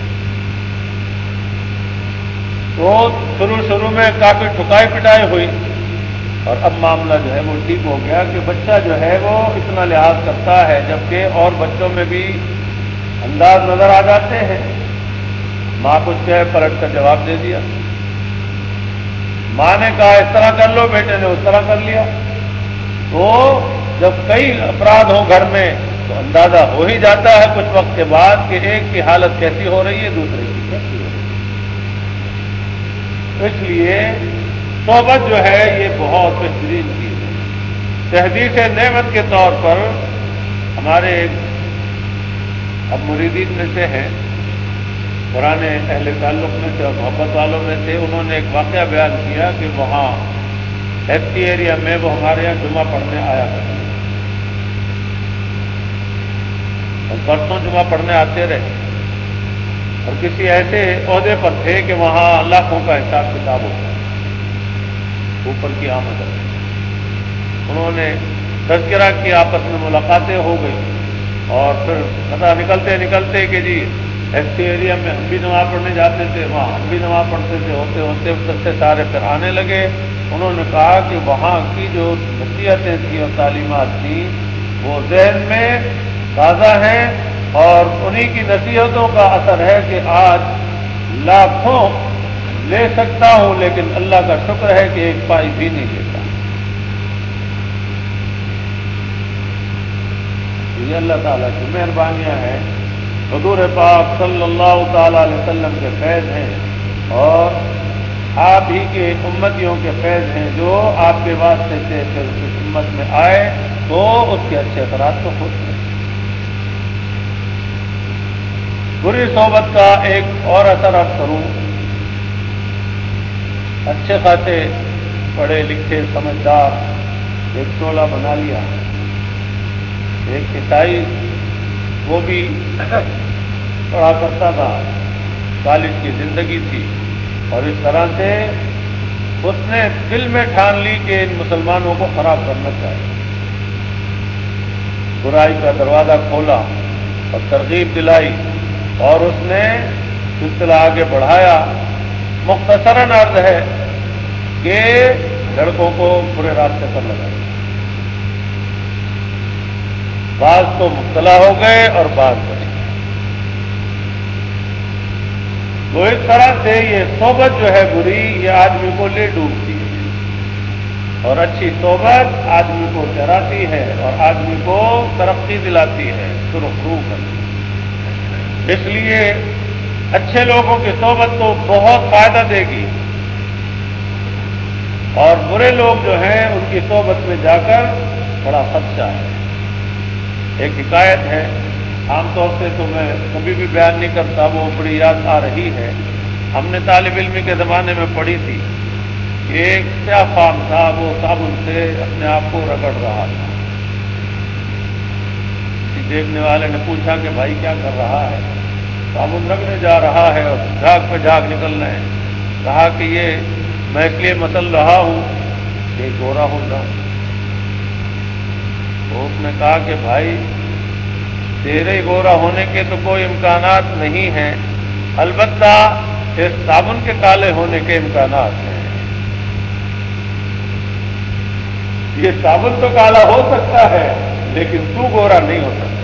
تو شروع شروع میں کافی ٹھکائی پٹائی ہوئی، اور اب معاملہ جو ہے وہ ٹھیک ہو گیا کہ بچہ جو ہے وہ اتنا لحاظ کرتا ہے، جبکہ اور بچوں میں بھی انداز نظر آ جاتے ہیں. ماں کچھ کہے پلٹ کر جواب دے دیا، ماں نے کہا اس طرح کر لو، بیٹے نے اس طرح کر لیا. تو جب کئی افراد ہوں گھر میں تو اندازہ ہو ہی جاتا ہے کچھ وقت کے بعد کہ ایک کی حالت کیسی ہو رہی ہے، دوسرے کی کیسی ہو رہی ہے. اس لیے صحبت جو ہے یہ بہت بہترین چیز ہے. تحدیث نعمت کے طور پر ہمارے اب مریدین میں سے ہیں، پرانے اہل تعلق میں سے اور محبت والوں میں سے، انہوں نے ایک واقعہ بیان کیا کہ وہاں ایف ٹی ایریا میں وہ ہمارے یہاں جمعہ پڑھنے آیا کرتے ہیں، اور برسوں جمعہ پڑھنے آتے رہے، اور کسی ایسے عہدے پر تھے کہ وہاں لاکھوں کا حساب کتاب ہوتا ہے، اوپر کی آمد ہے. انہوں نے تذکرہ کی، آپس میں ملاقاتیں ہو گئی، اور پھر پتہ نکلتے نکلتے کہ جی ایس ایریا میں ہم بھی نماز پڑھنے جاتے تھے، وہاں ہم بھی نماز پڑھتے تھے، ہوتے ہوتے سستے سارے پھر آنے لگے۔ انہوں نے کہا کہ وہاں کی جو نصیحتیں تھیں اور تعلیمات تھیں وہ ذہن میں تازہ ہیں، اور انہی کی نصیحتوں کا اثر ہے کہ آج لاکھوں لے سکتا ہوں، لیکن اللہ کا شکر ہے کہ ایک پائی بھی نہیں لیتا۔ یہ اللہ تعالیٰ کی مہربانیاں ہیں، حضور پاک صلی اللہ تعالی علیہ وسلم کے فیض ہیں، اور آپ ہی کے امتیوں کے فیض ہیں، جو آپ کے واسطے سے پھر اس امت میں آئے تو اس کے اچھے اثرات تو خود ہیں۔ بری صحبت کا ایک اور اثر اب کروں، اچھے خاصے پڑھے لکھے سمجھدار ایک ٹولہ بنا لیا، ایک عیسائی وہ بھی پڑھا کرتا تھا، کالج کی زندگی تھی، اور اس طرح سے اس نے دل میں ٹھان لی کہ ان مسلمانوں کو خراب کرنا چاہیے، برائی کا دروازہ کھولا اور ترغیب دلائی، اور اس نے سلسلہ آگے بڑھایا۔ مختصراً عرض ہے کہ لڑکوں کو برے راستے پر لگایا، بعض تو مبتلا ہو گئے اور بعض بچ گئے۔ تو اس طرح سے یہ صحبت جو ہے بری، یہ آدمی کو لے ڈوبتی ہے، اور اچھی صحبت آدمی کو چراتی ہے اور آدمی کو ترقی دلاتی ہے، سرخ رو کرتی ہے۔ اس لیے اچھے لوگوں کی صحبت تو بہت فائدہ دے گی، اور برے لوگ جو ہیں ان کی صحبت میں جا کر بڑا خدشہ ہے۔ ایک حکایت ہے، عام طور سے تو میں کبھی بھی بیان نہیں کرتا، وہ بڑی یاد آ رہی ہے، ہم نے طالب علمی کے زمانے میں پڑھی تھی کہ ایک سیاہ فام تھا، وہ صابن سے اپنے آپ کو رگڑ رہا تھا۔ کسی دیکھنے والے نے پوچھا کہ بھائی کیا کر رہا ہے؟ صابن رگڑنے جا رہا ہے اور جھاگ پہ جھاگ نکل رہے ہیں۔ کہا کہ یہ میں اس لیے مسل رہا ہوں کہ گورا ہو جاؤں۔ تو اس نے کہا کہ بھائی تیرے گورا ہونے کے تو کوئی امکانات نہیں ہیں، البتہ اس صابن کے کالے ہونے کے امکانات ہیں۔ یہ صابن تو کالا ہو سکتا ہے لیکن تو گورا نہیں ہو سکتا۔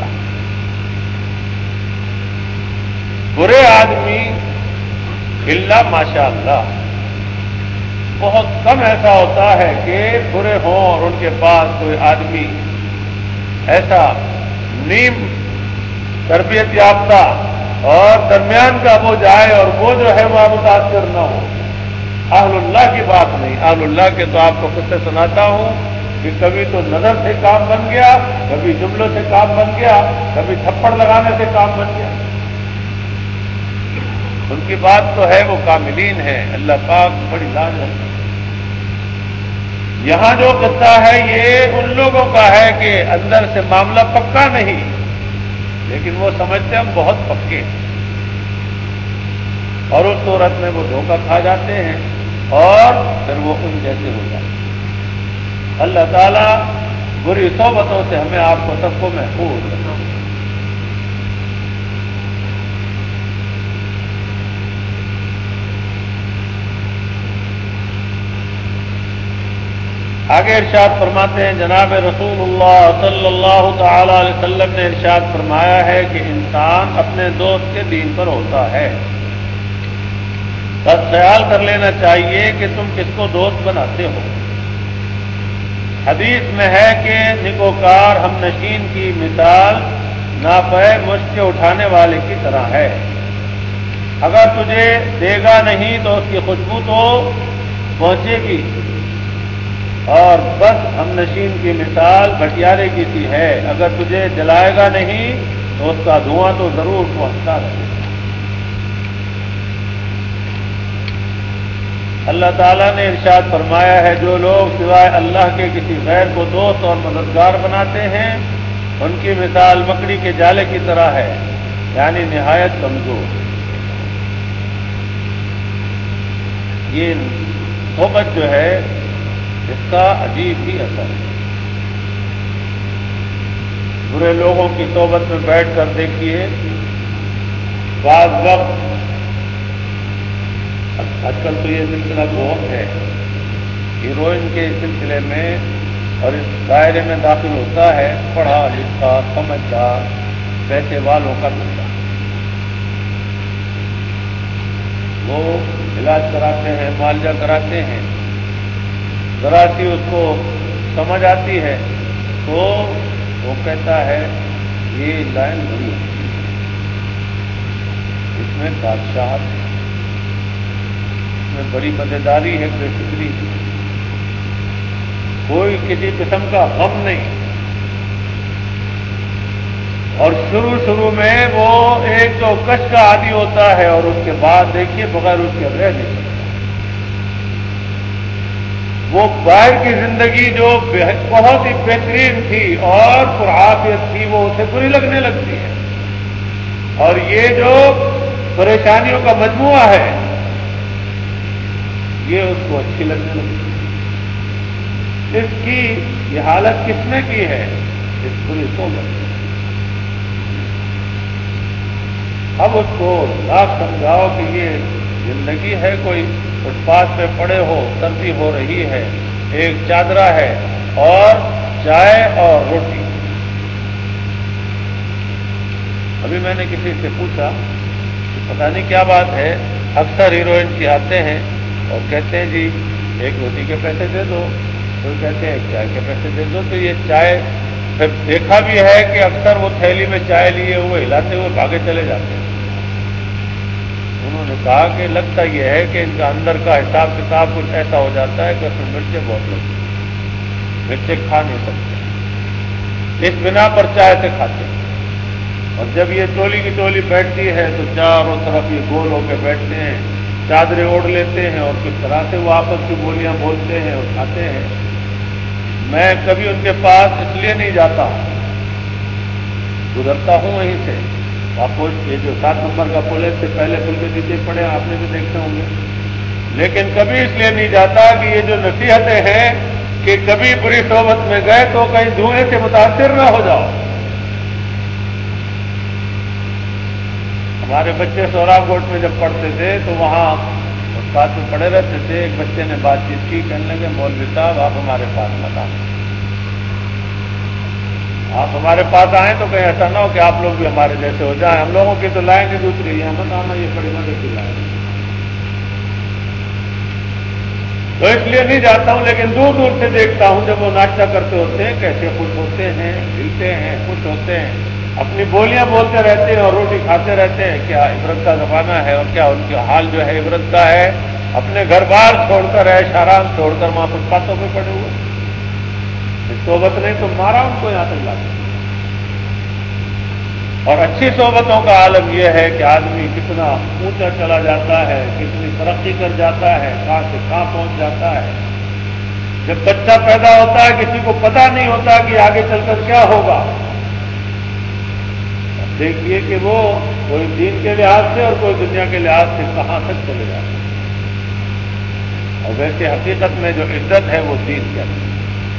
برے آدمی الا ماشاء اللہ، بہت کم ایسا ہوتا ہے کہ برے ہوں اور ان کے پاس کوئی آدمی ایسا نیم تربیت یافتہ اور درمیان کا وہ جائے اور وہ جو ہے وہ متاثر نہ ہو۔ اہل اللہ کی بات نہیں، اہل اللہ کے تو آپ کو قصے سناتا ہوں کہ کبھی تو نظر سے کام بن گیا، کبھی جملوں سے کام بن گیا، کبھی تھپڑ لگانے سے کام بن گیا۔ ان کی بات تو ہے وہ کاملین ہے، اللہ پاک بڑی لاج رکھتا ہے۔ یہاں جو قصہ ہے یہ ان لوگوں کا ہے کہ اندر سے معاملہ پکا نہیں، لیکن وہ سمجھتے ہم بہت پکے ہیں، اور اس صورت میں وہ دھوکہ کھا جاتے ہیں اور پھر وہ ان جیسے ہو جاتے ہیں۔ اللہ تعالیٰ بری صحبتوں سے ہمیں آپ کو سب کو محفوظ رکھنا۔ آگے ارشاد فرماتے ہیں، جناب رسول اللہ صلی اللہ تعالی علیہ وسلم نے ارشاد فرمایا ہے کہ انسان اپنے دوست کے دین پر ہوتا ہے، بس خیال کر لینا چاہیے کہ تم کس کو دوست بناتے ہو۔ حدیث میں ہے کہ نکوکار ہم نشین کی مثال نافع مشت اٹھانے والے کی طرح ہے، اگر تجھے دے گا نہیں تو اس کی خوشبو تو پہنچے گی، اور بس ہم نشین کی مثال بھٹیارے کی سی ہے، اگر تجھے جلائے گا نہیں تو اس کا دھواں تو ضرور پہنچتا رہے گا۔ اللہ تعالیٰ نے ارشاد فرمایا ہے، جو لوگ سوائے اللہ کے کسی غیر کو دوست اور مددگار بناتے ہیں ان کی مثال مکڑی کے جالے کی طرح ہے، یعنی نہایت کمزور۔ یہ صحبت جو ہے اس کا عجیب ہی اثر ہے۔ برے لوگوں کی صحبت میں بیٹھ کر دیکھیے، بعض وقت آج کل تو یہ سلسلہ بہت ہے، ہیروئن کے سلسلے میں اور اس دائرے میں داخل ہوتا ہے پڑھا لکھا سمجھدار پیسے والوں کا بندہ۔ وہ علاج کراتے ہیں، معالجہ کراتے ہیں، ذرا سی اس کو سمجھ آتی ہے تو وہ کہتا ہے یہ لائن بڑی اچھی ہے، اس میں بادشاہت ہے، اس میں بڑی مزیداری ہے، بے فکری ہے، کوئی کسی قسم کا غم نہیں۔ اور شروع شروع میں وہ ایک تو کش کا عادی ہوتا ہے اور اس کے بعد دیکھیے بغیر اس کے رہ نہیں سکتا۔ وہ باہر کی زندگی جو بہت ہی بہترین تھی اور پرعافیت تھی وہ اسے بری لگنے لگتی ہے، اور یہ جو پریشانیوں کا مجموعہ ہے یہ اس کو اچھی لگنے لگتی ہے۔ اس کی یہ حالت کس نے کی ہے؟ اس بری صحبت نے۔ اب اس کو لاکھ سمجھاؤ کہ یہ زندگی ہے، کوئی فٹ پاتھ پہ پڑے ہو، سردی ہو رہی ہے، ایک چادرا ہے اور چائے اور روٹی۔ ابھی میں نے کسی سے پوچھا کہ پتہ نہیں کیا بات ہے، اکثر ہیروئن کی آتے ہیں اور کہتے ہیں جی ایک روٹی کے پیسے دے دو، کوئی کہتے ہیں ایک چائے کے پیسے دے دو، تو یہ چائے پھر دیکھا بھی ہے کہ اکثر وہ تھیلی میں چائے لیے ہوئے ہلاتے ہوئے بھاگے چلے جاتے ہیں۔ انہوں نے کہا کہ لگتا یہ ہے کہ ان کا اندر کا حساب کتاب کچھ ایسا ہو جاتا ہے کہ اس میں مرچیں بہت لگتی ہیں، مرچیں کھا نہیں سکتے، اس بنا پر چائے سے کھاتے ہیں۔ اور جب یہ ٹولی کی ٹولی بیٹھتی ہے تو چاروں طرف یہ گول ہو کے بیٹھتے ہیں، چادریں اوڑھ لیتے ہیں اور کس طرح سے وہ آپس کی بولیاں بولتے ہیں اور کھاتے ہیں۔ میں کبھی ان کے پاس اس لیے نہیں جاتا، گزرتا ہوں وہیں سے، آپ کو یہ جو سات نمبر کا پل ہے سے پہلے پل کے نیچے پڑے آپ نے بھی دیکھتے ہوں گے، لیکن کبھی اس لیے نہیں جاتا کہ یہ جو نصیحتیں ہیں کہ کبھی بری صحبت میں گئے تو کہیں دھوئیں سے متاثر نہ ہو جاؤ۔ ہمارے بچے سوراب کوٹ میں جب پڑھتے تھے تو وہاں اس بات میں پڑے رہتے تھے، ایک بچے نے بات چیت کی، کہنے لگے مولوی صاحب آپ ہمارے پاس مت آئیں، آپ ہمارے پاس آئیں تو کہیں ایسا نہ ہو کہ آپ لوگ بھی ہمارے جیسے ہو جائیں، ہم لوگوں کی تو لائن ہی دوسری ہے، مت آنا یہ بڑی مدد کی لائن ہے۔ تو اس لیے نہیں جاتا ہوں، لیکن دور دور سے دیکھتا ہوں جب وہ ناشتہ کرتے ہوتے ہیں کیسے خوش ہوتے ہیں، ہلتے ہیں، خوش ہوتے ہیں، اپنی بولیاں بولتے رہتے ہیں اور روٹی کھاتے رہتے ہیں۔ کیا عبرت کا زمانہ ہے، اور کیا ان کا حال جو ہے عبرت کا ہے، اپنے گھر بار چھوڑ کر عیش آرام چھوڑ کر وہاں فٹ پاتھوں پہ پڑے ہوئے۔ صحبت نے تو مارا ان کو یہاں تک لا کے۔ اور اچھی صحبتوں کا عالم یہ ہے کہ آدمی کتنا اونچا چلا جاتا ہے، کتنی ترقی کر جاتا ہے، کہاں سے کہاں پہنچ جاتا ہے۔ جب بچہ پیدا ہوتا ہے کسی کو پتہ نہیں ہوتا کہ آگے چل کر کیا ہوگا، دیکھیے کہ وہ کوئی دین کے لحاظ سے اور کوئی دنیا کے لحاظ سے کہاں تک چلے جاتے ہیں۔ اور ویسے حقیقت میں جو عزت ہے وہ دین کے اندر،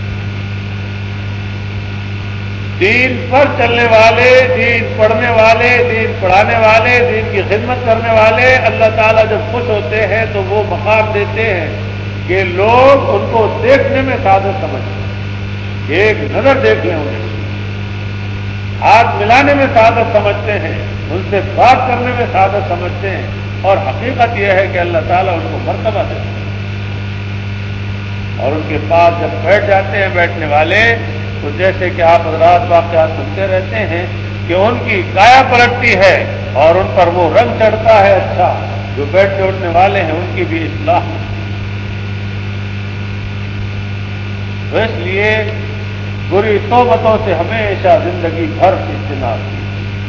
دین پر چلنے والے، دین پڑھنے والے، دین پڑھانے والے، دین کی خدمت کرنے والے، اللہ تعالیٰ جب خوش ہوتے ہیں تو وہ مقام دیتے ہیں کہ لوگ ان کو دیکھنے میں سعادت سمجھتے ہیں، ایک نظر دیکھ لیں انہیں، ہاتھ ملانے میں سعادت سمجھتے ہیں، ان سے بات کرنے میں سعادت سمجھتے ہیں، اور حقیقت یہ ہے کہ اللہ تعالیٰ ان کو مرتبہ دیتے ہیں۔ اور ان کے پاس جب بیٹھ جاتے ہیں بیٹھنے والے تو جیسے کہ آپ حضرات واقعات سنتے رہتے ہیں کہ ان کی کایا پلٹتی ہے اور ان پر وہ رنگ چڑھتا ہے، اچھا جو بیٹھنے اٹھنے والے ہیں ان کی بھی اصلاح ہوتی ہے۔ تو اس لیے بری صحبتوں سے ہمیشہ زندگی بھر اجتناب کی۔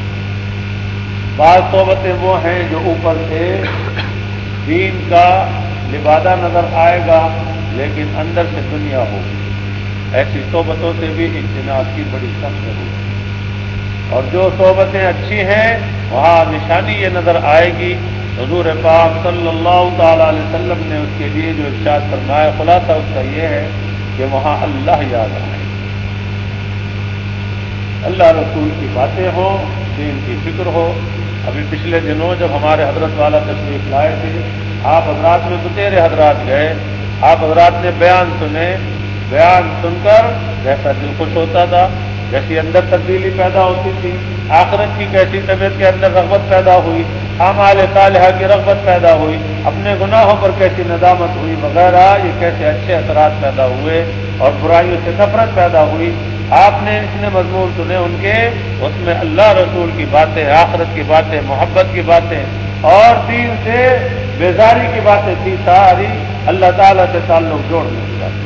بعض صحبتیں وہ ہیں جو اوپر سے دین کا لبادہ نظر آئے گا لیکن اندر سے دنیا ہوگی، ایسی صحبتوں سے بھی اجتناب کی بڑی سخت ضرورت ہے۔ اور جو صحبتیں اچھی ہیں وہاں نشانی یہ نظر آئے گی، حضور پاک صلی اللہ تعالی علیہ وسلم نے اس کے لیے جو ارشاد فرمایا خلاصہ اس کا یہ ہے کہ وہاں اللہ یاد آئے، اللہ رسول کی باتیں ہوں، دین کی فکر ہو۔ ابھی پچھلے دنوں جب ہمارے حضرت والا تشریف لائے تھے، آپ حضرات میں تو تیرے حضرات گئے، آپ حضرات نے بیان سنے، بیان سن کر جیسا دل خوش ہوتا تھا، جیسی اندر تبدیلی پیدا ہوتی تھی، آخرت کی کیسی طبیعت کے اندر رغبت پیدا ہوئی، اعمال صالحہ کی رغبت پیدا ہوئی، اپنے گناہوں پر کیسی ندامت ہوئی وغیرہ، یہ کیسے اچھے اثرات پیدا ہوئے اور برائیوں سے نفرت پیدا ہوئی۔ آپ نے اتنے مضمون سنے ان کے، اس میں اللہ رسول کی باتیں، آخرت کی باتیں، محبت کی باتیں اور دین سے بیزاری کی باتیں تھی، ساری اللہ تعالیٰ سے تعلق جوڑنے کی باتیں۔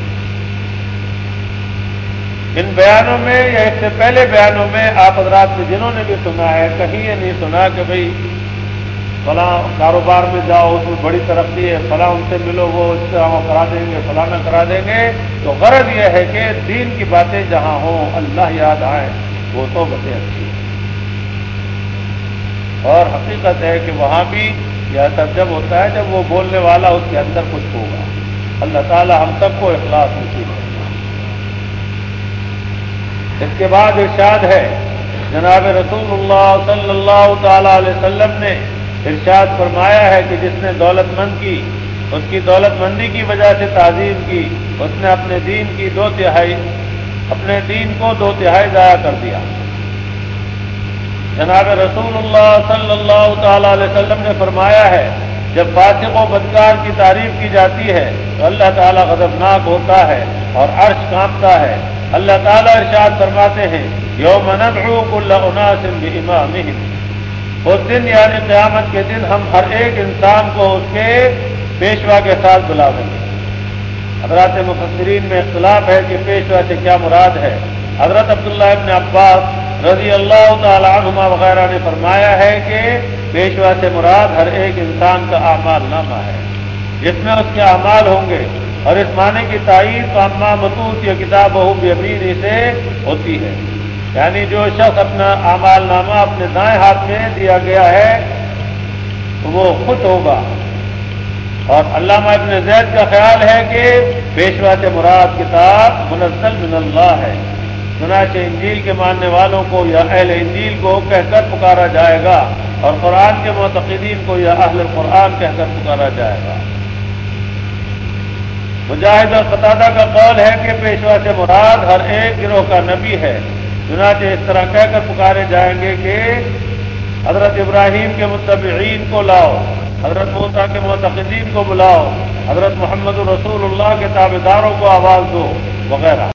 ان بیانوں میں یا اس سے پہلے بیانوں میں آپ حضرات نے جنہوں نے بھی سنا ہے، کہیں یہ نہیں سنا کہ بھئی فلاں کاروبار میں جاؤ اس میں بڑی ترقی ہے، فلاں ان سے ملو وہ اس سے وہ کرا دیں گے، فلانا کرا دیں گے۔ تو غرض یہ ہے کہ دین کی باتیں جہاں ہوں، اللہ یاد آئے، وہ تو باتیں اچھی ہیں۔ اور حقیقت ہے کہ وہاں بھی یہ اثر جب ہوتا ہے جب وہ بولنے والا اس کے اندر کچھ ہوگا۔ اللہ تعالی ہم سب کو اخلاص نصیب کرے۔ اس کے بعد ارشاد ہے، جناب رسول اللہ صلی اللہ تعالی علیہ وسلم نے ارشاد فرمایا ہے کہ جس نے دولت مند کی، اس کی دولت مندی کی وجہ سے تعظیم کی، اس نے اپنے دین کی دو تہائی اپنے دین کو دو تہائی ضائع کر دیا۔ جناب رسول اللہ صلی اللہ تعالی علیہ وسلم نے فرمایا ہے، جب فاسق و بدکار کی تعریف کی جاتی ہے تو اللہ تعالیٰ غضبناک ہوتا ہے اور عرش کانپتا ہے۔ اللہ تعالیٰ ارشاد فرماتے ہیں، یوم ندعو کل اناس بامامہم، اس دن یعنی قیامت کے دن ہم ہر ایک انسان کو اس کے پیشوا کے ساتھ بلاویں گے۔ حضرات مفسرین میں اختلاف ہے کہ پیشوا سے کیا مراد ہے۔ حضرت عبداللہ ابن عباس رضی اللہ تعالی عنہما وغیرہ نے فرمایا ہے کہ پیشوا سے مراد ہر ایک انسان کا اعمال نامہ ہے، جس میں اس کے اعمال ہوں گے، اور اس معنی کی تائید اما متوت یا کتاب ہو بیمینی سے ہوتی ہے، یعنی جو شخص اپنا اعمال نامہ اپنے دائیں ہاتھ میں دیا گیا ہے وہ خود ہوگا۔ اور علامہ ابن زید کا خیال ہے کہ پیشوا سے مراد کتاب منزل من اللہ ہے، چنانچہ انجیل کے ماننے والوں کو یا اہل انجیل کو کہہ کر پکارا جائے گا، اور قرآن کے معتقدین کو یا اہل قرآن کہہ کر پکارا جائے گا۔ مجاہد اور قتادہ کا قول ہے کہ پیشوا سے مراد ہر ایک گروہ کا نبی ہے، چنانچہ اس طرح کہہ کر پکارے جائیں گے کہ حضرت ابراہیم کے متبعین کو لاؤ، حضرت موسیٰ کے معتقدین کو بلاؤ، حضرت محمد رسول اللہ کے تابعداروں کو آواز دو وغیرہ۔